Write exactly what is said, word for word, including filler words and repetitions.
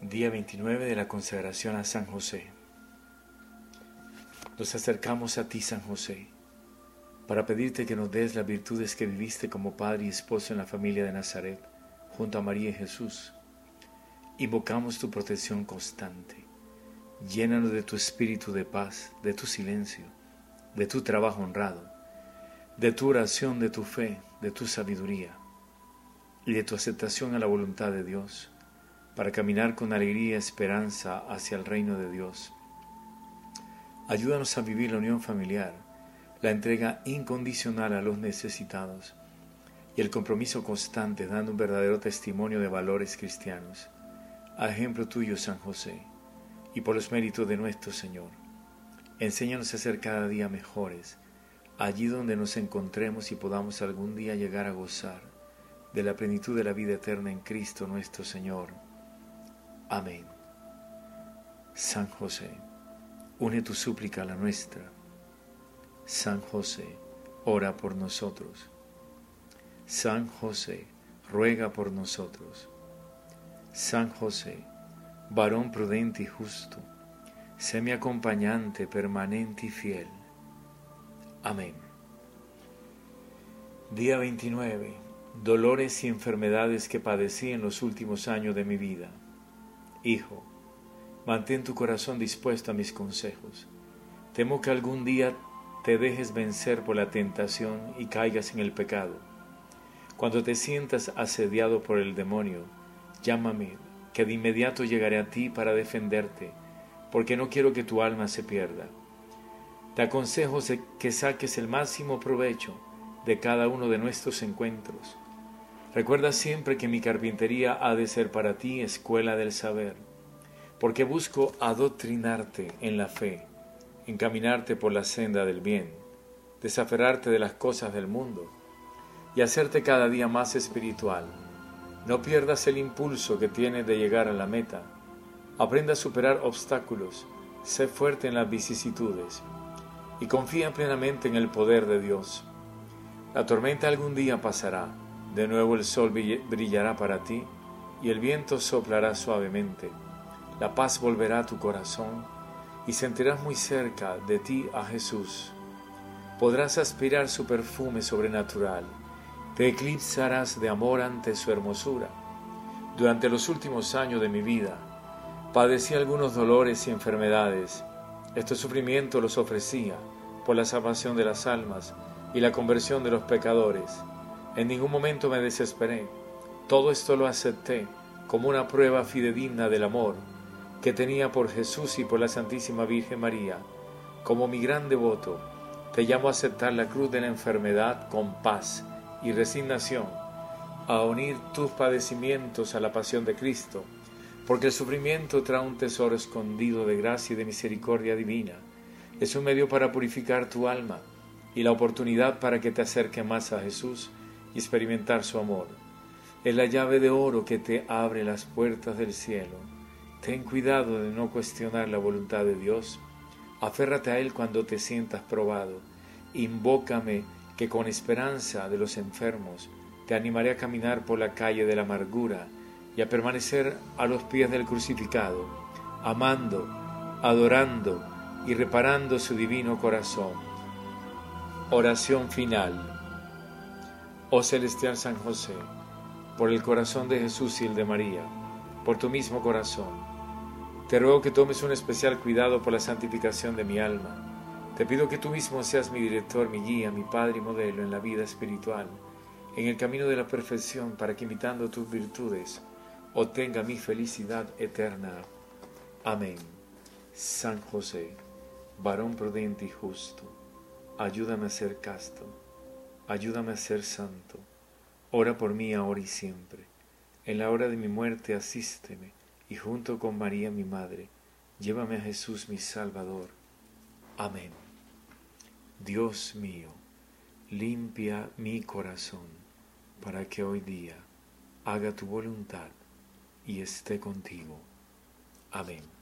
Día veintinueve de la consagración a San José. Nos acercamos a ti, San José, para pedirte que nos des las virtudes que viviste como padre y esposo en la familia de Nazaret, junto a María y Jesús. Invocamos tu protección constante. Llénanos de tu espíritu de paz, de tu silencio, de tu trabajo honrado, de tu oración, de tu fe, de tu sabiduría y de tu aceptación a la voluntad de Dios, para caminar con alegría y esperanza hacia el reino de Dios. Ayúdanos a vivir la unión familiar, la entrega incondicional a los necesitados y el compromiso constante dando un verdadero testimonio de valores cristianos. A ejemplo tuyo, San José, y por los méritos de nuestro Señor, enséñanos a ser cada día mejores, allí donde nos encontremos y podamos algún día llegar a gozar de la plenitud de la vida eterna en Cristo nuestro Señor. Amén. San José, une tu súplica a la nuestra. San José, ora por nosotros. San José, ruega por nosotros. San José, varón prudente y justo, sé mi acompañante permanente y fiel. Amén. Día veintinueve. Dolores y enfermedades que padecí en los últimos años de mi vida. Hijo, mantén tu corazón dispuesto a mis consejos. Temo que algún día te dejes vencer por la tentación y caigas en el pecado. Cuando te sientas asediado por el demonio, llámame, que de inmediato llegaré a ti para defenderte, porque no quiero que tu alma se pierda. Te aconsejo que saques el máximo provecho de cada uno de nuestros encuentros. Recuerda siempre que mi carpintería ha de ser para ti escuela del saber, porque busco adoctrinarte en la fe, encaminarte por la senda del bien, desaferrarte de las cosas del mundo y hacerte cada día más espiritual. No pierdas el impulso que tienes de llegar a la meta. Aprenda a superar obstáculos, sé fuerte en las vicisitudes y confía plenamente en el poder de Dios. La tormenta algún día pasará. De nuevo el sol brillará para ti y el viento soplará suavemente. La paz volverá a tu corazón y sentirás muy cerca de ti a Jesús. Podrás aspirar su perfume sobrenatural. Te eclipsarás de amor ante su hermosura. Durante los últimos años de mi vida, padecí algunos dolores y enfermedades. Estos sufrimientos los ofrecía por la salvación de las almas y la conversión de los pecadores. En ningún momento me desesperé. Todo esto lo acepté como una prueba fidedigna del amor que tenía por Jesús y por la Santísima Virgen María. Como mi gran devoto, te llamo a aceptar la cruz de la enfermedad con paz y resignación, a unir tus padecimientos a la pasión de Cristo, porque el sufrimiento trae un tesoro escondido de gracia y de misericordia divina. Es un medio para purificar tu alma y la oportunidad para que te acerques más a Jesús y experimentar su amor. Es la llave de oro que te abre las puertas del cielo. Ten cuidado de no cuestionar la voluntad de Dios. Aférrate a Él cuando te sientas probado. Invócame, que con esperanza de los enfermos te animaré a caminar por la calle de la amargura y a permanecer a los pies del crucificado, amando, adorando y reparando su divino corazón. Oración final. Oh celestial San José, por el corazón de Jesús y el de María, por tu mismo corazón, te ruego que tomes un especial cuidado por la santificación de mi alma. Te pido que tú mismo seas mi director, mi guía, mi padre y modelo en la vida espiritual, en el camino de la perfección, para que imitando tus virtudes obtenga mi felicidad eterna. Amén. San José, varón prudente y justo, ayúdame a ser casto, ayúdame a ser santo, ora por mí ahora y siempre. En la hora de mi muerte asísteme, y junto con María mi Madre, llévame a Jesús mi Salvador. Amén. Dios mío, limpia mi corazón, para que hoy día haga tu voluntad y esté contigo. Amén.